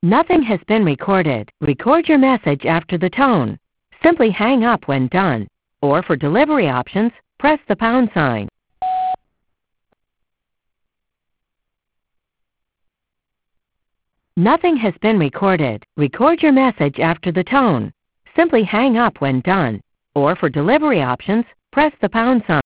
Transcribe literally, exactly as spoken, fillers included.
Nothing has been recorded. Record your message after the tone. Simply hang up when done. Or for delivery options, press the pound sign. Nothing has been recorded. Record your message after the tone. Simply hang up when done. Or for delivery options, press the pound sign.